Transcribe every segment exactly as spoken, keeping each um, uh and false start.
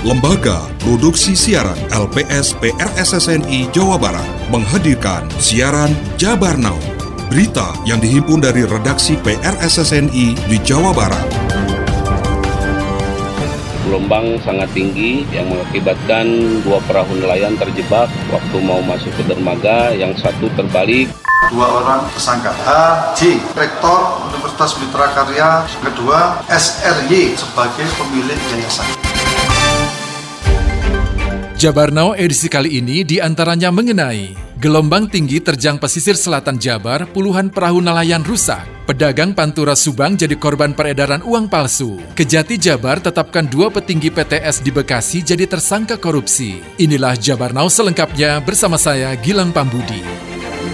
Lembaga Produksi Siaran L P S P R S S N I Jawa Barat menghadirkan siaran Jabar Now, berita yang dihimpun dari redaksi P R S S N I di Jawa Barat. Gelombang sangat tinggi yang mengakibatkan dua perahu nelayan terjebak waktu mau masuk ke dermaga, yang satu terbalik. Dua orang tersangka, H J, Rektor Universitas Mitra Karya, kedua S R Y sebagai pemilik yayasan. Jabar Now edisi kali ini diantaranya mengenai gelombang tinggi terjang pesisir selatan Jabar, puluhan perahu nelayan rusak. Pedagang Pantura Subang jadi korban peredaran uang palsu. Kejati Jabar tetapkan dua petinggi P T S di Bekasi jadi tersangka korupsi. Inilah Jabar Now selengkapnya bersama saya Gilang Pambudi.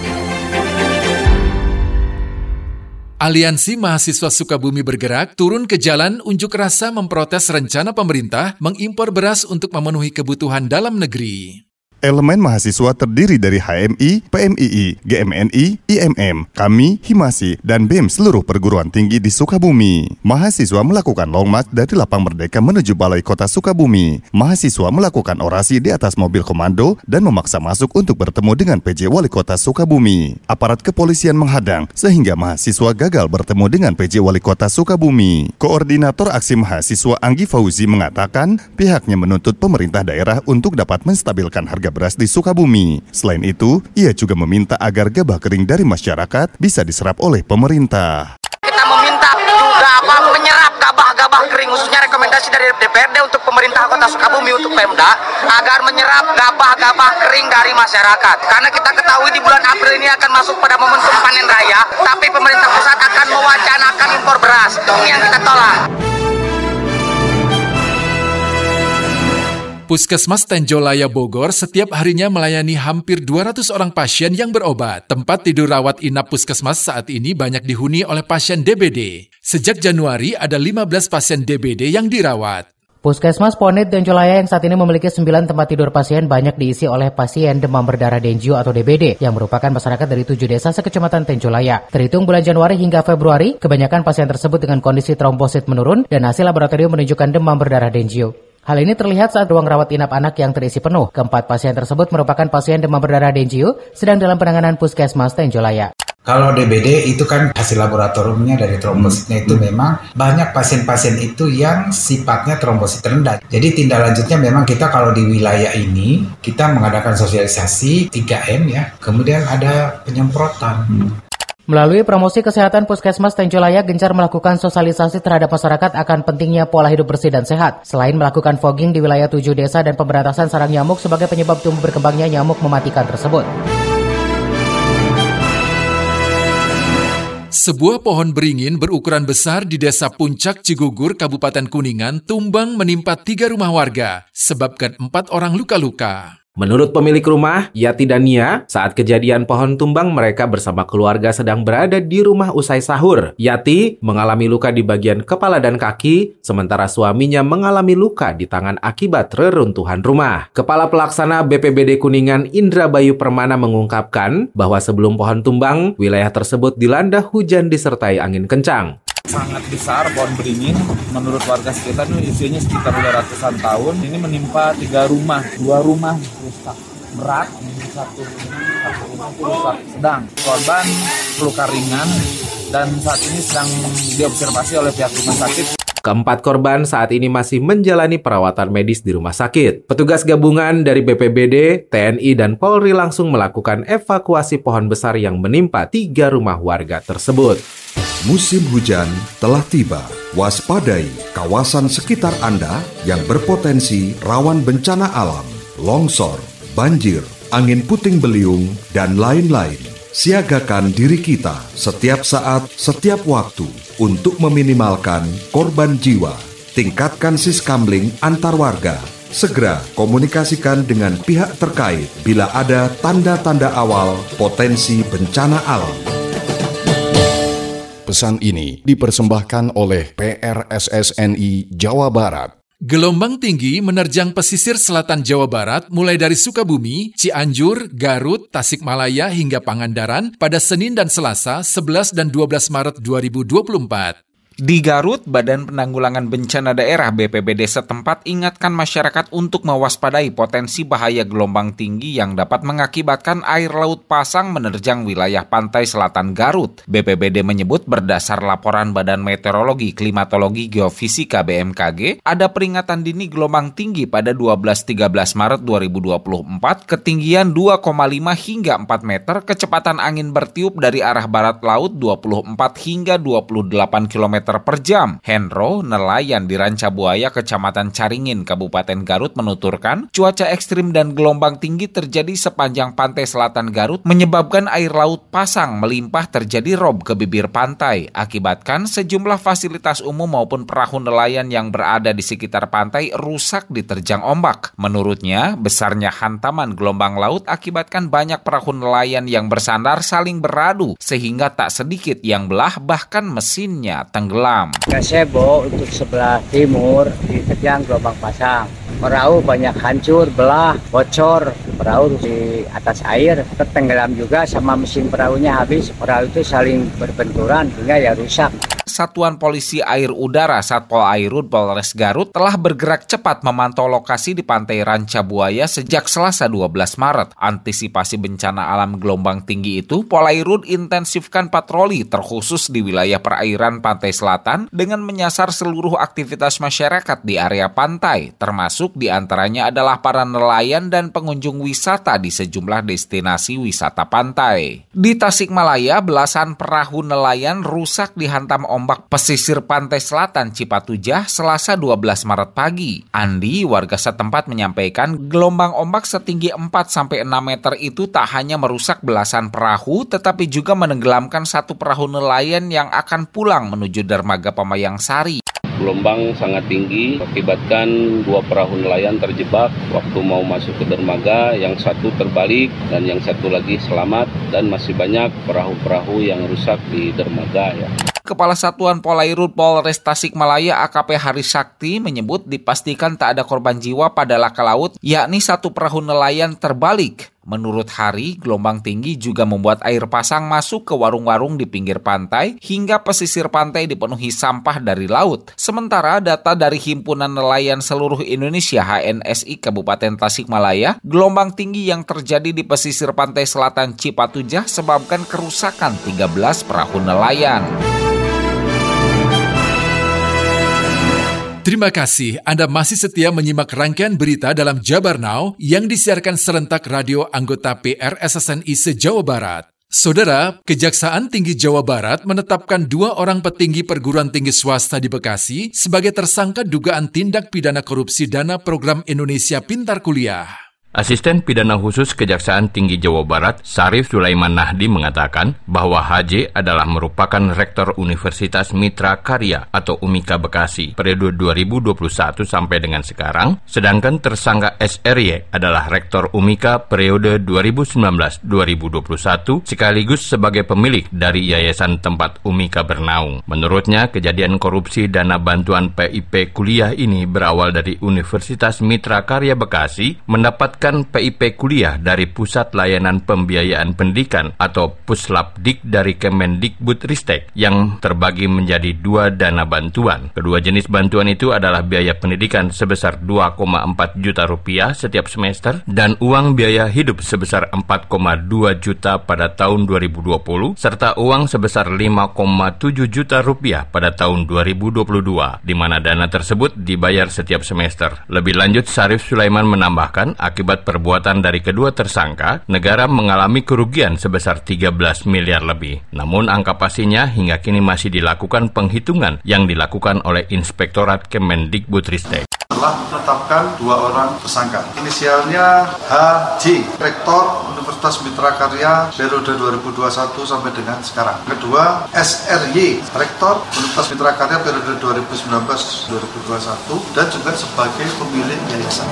Aliansi Mahasiswa Sukabumi Bergerak turun ke jalan unjuk rasa memprotes rencana pemerintah mengimpor beras untuk memenuhi kebutuhan dalam negeri. Elemen mahasiswa terdiri dari H M I, P M I I, G M N I, I M M, Kami, Himasi, dan B E M seluruh perguruan tinggi di Sukabumi. Mahasiswa melakukan long march dari Lapang Merdeka menuju Balai Kota Sukabumi. Mahasiswa melakukan orasi di atas mobil komando dan memaksa masuk untuk bertemu dengan P J Wali Kota Sukabumi. Aparat kepolisian menghadang sehingga mahasiswa gagal bertemu dengan P J Wali Kota Sukabumi. Koordinator aksi mahasiswa Anggi Fauzi mengatakan pihaknya menuntut pemerintah daerah untuk dapat menstabilkan harga beras di Sukabumi. Selain itu, ia juga meminta agar gabah kering dari masyarakat bisa diserap oleh pemerintah. Kita meminta juga apa menyerap gabah-gabah kering, khususnya rekomendasi dari D P R D untuk pemerintah Kota Sukabumi untuk Pemda agar menyerap gabah-gabah kering dari masyarakat. Karena kita ketahui di bulan April ini akan masuk pada momentum panen raya, tapi pemerintah pusat akan mewacanakan impor beras. Itu yang kita tolak. Puskesmas Tenjolaya Bogor setiap harinya melayani hampir dua ratus orang pasien yang berobat. Tempat tidur rawat inap Puskesmas saat ini banyak dihuni oleh pasien D B D. Sejak Januari ada lima belas pasien D B D yang dirawat. Puskesmas Ponit Tenjolaya yang saat ini memiliki sembilan tempat tidur pasien banyak diisi oleh pasien demam berdarah Dengue atau D B D yang merupakan masyarakat dari tujuh desa sekecamatan Tenjolaya. Terhitung bulan Januari hingga Februari, kebanyakan pasien tersebut dengan kondisi trombosit menurun dan hasil laboratorium menunjukkan demam berdarah Dengue. Hal ini terlihat saat ruang rawat inap anak yang terisi penuh. Keempat pasien tersebut merupakan pasien demam berdarah Dengue sedang dalam penanganan Puskesmas Tenjolaya. Kalau D B D itu kan hasil laboratoriumnya dari trombositnya itu memang banyak pasien-pasien itu yang sifatnya trombosit rendah. Jadi tindak lanjutnya memang kita kalau di wilayah ini kita mengadakan sosialisasi tiga M ya, kemudian ada penyemprotan. Hmm. Melalui promosi kesehatan Puskesmas Tenjolaya gencar melakukan sosialisasi terhadap masyarakat akan pentingnya pola hidup bersih dan sehat. Selain melakukan fogging di wilayah tujuh desa dan pemberantasan sarang nyamuk sebagai penyebab tumbuh berkembangnya nyamuk mematikan tersebut. Sebuah pohon beringin berukuran besar di Desa Puncak Cigugur, Kabupaten Kuningan, tumbang menimpa tiga rumah warga, sebabkan empat orang luka-luka. Menurut pemilik rumah, Yati dan Nia, saat kejadian pohon tumbang mereka bersama keluarga sedang berada di rumah usai sahur. Yati mengalami luka di bagian kepala dan kaki, sementara suaminya mengalami luka di tangan akibat reruntuhan rumah. Kepala Pelaksana B P B D Kuningan Indra Bayu Permana mengungkapkan bahwa sebelum pohon tumbang, wilayah tersebut dilanda hujan disertai angin kencang. Sangat besar pohon beringin, menurut warga sekitar ini usianya sekitar dua ratusan tahun. Ini menimpa tiga rumah, dua rumah rusak berat, satu satu rumah rusak sedang. Korban luka ringan dan saat ini sedang diobservasi oleh pihak rumah sakit. Keempat korban saat ini masih menjalani perawatan medis di rumah sakit. Petugas gabungan dari B P B D, T N I, dan Polri langsung melakukan evakuasi pohon besar yang menimpa tiga rumah warga tersebut. Musim hujan telah tiba. Waspadai kawasan sekitar Anda yang berpotensi rawan bencana alam, longsor, banjir, angin puting beliung, dan lain-lain. Siagakan diri kita setiap saat, setiap waktu untuk meminimalkan korban jiwa. Tingkatkan siskamling antar warga. Segera komunikasikan dengan pihak terkait bila ada tanda-tanda awal potensi bencana alam. Pesan ini dipersembahkan oleh P R S S N I Jawa Barat. Gelombang tinggi menerjang pesisir selatan Jawa Barat mulai dari Sukabumi, Cianjur, Garut, Tasikmalaya hingga Pangandaran pada Senin dan Selasa sebelas dan dua belas Maret dua ribu dua puluh empat. Di Garut, Badan Penanggulangan Bencana Daerah B P B D setempat ingatkan masyarakat untuk mewaspadai potensi bahaya gelombang tinggi yang dapat mengakibatkan air laut pasang menerjang wilayah pantai selatan Garut. B P B D menyebut berdasar laporan Badan Meteorologi, Klimatologi, Geofisika B M K G, ada peringatan dini gelombang tinggi pada dua belas tiga belas Maret dua ribu dua puluh empat, ketinggian dua koma lima hingga empat meter, kecepatan angin bertiup dari arah barat laut dua puluh empat hingga dua puluh delapan kilometer per jam. Hendro, nelayan di Rancabuaya, Kecamatan Caringin, Kabupaten Garut menuturkan, cuaca ekstrim dan gelombang tinggi terjadi sepanjang pantai selatan Garut menyebabkan air laut pasang melimpah terjadi rob ke bibir pantai. Akibatkan sejumlah fasilitas umum maupun perahu nelayan yang berada di sekitar pantai rusak diterjang ombak. Menurutnya, besarnya hantaman gelombang laut akibatkan banyak perahu nelayan yang bersandar saling beradu sehingga tak sedikit yang belah bahkan mesinnya tenggelam. Gazebo untuk sebelah timur diterjang gelombang pasang. Perahu banyak hancur, belah, bocor. Perahu di atas air tertenggelam juga sama mesin perahunya habis. Perahu itu saling berbenturan hingga ya rusak. Satuan Polisi Air Udara Satpol Airut Polres Garut telah bergerak cepat memantau lokasi di pantai Rancabuaya sejak Selasa dua belas Maret. Antisipasi bencana alam gelombang tinggi itu, Polairut intensifkan patroli terkhusus di wilayah perairan pantai selatan dengan menyasar seluruh aktivitas masyarakat di area pantai, termasuk diantaranya adalah para nelayan dan pengunjung wisata di sejumlah destinasi wisata pantai. Di Tasikmalaya, belasan perahu nelayan rusak dihantam ombak pesisir pantai selatan Cipatujah Selasa dua belas Maret pagi. Andi, warga setempat menyampaikan gelombang ombak setinggi empat sampai enam meter itu tak hanya merusak belasan perahu tetapi juga menenggelamkan satu perahu nelayan yang akan pulang menuju dermaga Pemayang Sari. Gelombang sangat tinggi, akibatkan dua perahu nelayan terjebak waktu mau masuk ke dermaga, yang satu terbalik dan yang satu lagi selamat, dan masih banyak perahu-perahu yang rusak di dermaga ya. Kepala Satuan Polairut Polres Tasikmalaya A K P Haris Sakti menyebut dipastikan tak ada korban jiwa pada laka laut, yakni satu perahu nelayan terbalik. Menurut Hari, gelombang tinggi juga membuat air pasang masuk ke warung-warung di pinggir pantai hingga pesisir pantai dipenuhi sampah dari laut. Sementara data dari Himpunan Nelayan Seluruh Indonesia H N S I Kabupaten Tasikmalaya, gelombang tinggi yang terjadi di pesisir pantai selatan Cipatujah sebabkan kerusakan tiga belas perahu nelayan. Terima kasih Anda masih setia menyimak rangkaian berita dalam Jabar Now yang disiarkan serentak radio anggota P R S S N I se-Jawa Barat. Saudara, Kejaksaan Tinggi Jawa Barat menetapkan dua orang petinggi perguruan tinggi swasta di Bekasi sebagai tersangka dugaan tindak pidana korupsi dana program Indonesia Pintar Kuliah. Asisten Pidana Khusus Kejaksaan Tinggi Jawa Barat, Sarif Sulaiman Nahdi mengatakan bahwa H J adalah merupakan Rektor Universitas Mitra Karya atau UMIKA Bekasi periode dua ribu dua puluh satu sampai dengan sekarang, sedangkan tersangka S R Y adalah Rektor UMIKA periode dua ribu sembilan belas sampai dua ribu dua puluh satu sekaligus sebagai pemilik dari yayasan tempat UMIKA bernaung. Menurutnya, kejadian korupsi dana bantuan P I P kuliah ini berawal dari Universitas Mitra Karya Bekasi mendapatkan P I P kuliah dari Pusat Layanan Pembiayaan Pendidikan atau Puslapdik dari Kemendikbudristek yang terbagi menjadi dua dana bantuan. Kedua jenis bantuan itu adalah biaya pendidikan sebesar dua koma empat juta rupiah setiap semester dan uang biaya hidup sebesar empat koma dua juta pada tahun dua ribu dua puluh serta uang sebesar lima koma tujuh juta rupiah pada tahun dua ribu dua puluh dua, di mana dana tersebut dibayar setiap semester. Lebih lanjut, Sarif Sulaiman menambahkan, akibat perbuatan dari kedua tersangka, negara mengalami kerugian sebesar tiga belas miliar lebih. Namun angka pastinya hingga kini masih dilakukan penghitungan yang dilakukan oleh Inspektorat Kemendikbudristek. Telah menetapkan dua orang tersangka. Inisialnya H J, Rektor Universitas Mitra Karya periode dua ribu dua puluh satu sampai dengan sekarang. Kedua, S R Y, Rektor Universitas Mitra Karya periode dua ribu sembilan belas sampai dua ribu dua puluh satu dan juga sebagai pemilik yayasan.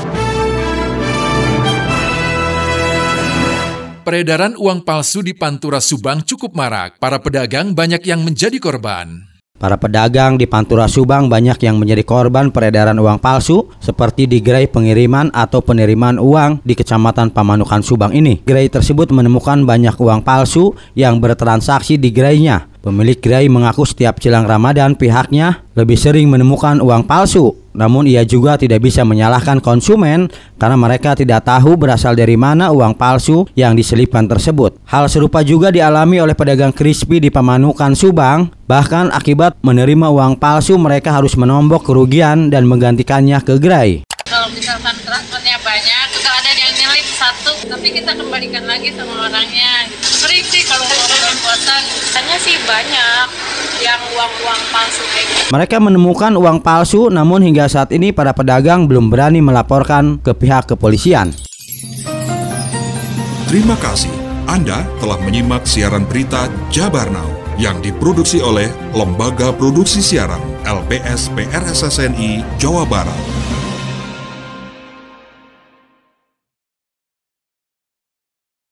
Peredaran uang palsu di Pantura Subang cukup marak. Para pedagang banyak yang menjadi korban. Para pedagang di Pantura Subang banyak yang menjadi korban peredaran uang palsu seperti di gerai pengiriman atau penerimaan uang di Kecamatan Pamanukan Subang ini. Gerai tersebut menemukan banyak uang palsu yang bertransaksi di gerainya. Pemilik gerai mengaku setiap jelang Ramadan pihaknya lebih sering menemukan uang palsu. Namun ia juga tidak bisa menyalahkan konsumen karena mereka tidak tahu berasal dari mana uang palsu yang diselipkan tersebut. Hal serupa juga dialami oleh pedagang crispy di Pamanukan, Subang. Bahkan akibat menerima uang palsu mereka harus menombok kerugian dan menggantikannya ke gerai. Kalau misalkan transfernya banyak, suka ada yang nyelip satu, tapi kita kembalikan lagi sama orangnya. Sering sih kalau mau bulan puasa, hanya sih banyak yang uang-uang palsu kayak gitu. Mereka menemukan uang palsu, namun hingga saat ini para pedagang belum berani melaporkan ke pihak kepolisian. Terima kasih. Anda telah menyimak siaran berita Jabar Now yang diproduksi oleh Lembaga Produksi Siaran L P S P R S S N I Jawa Barat.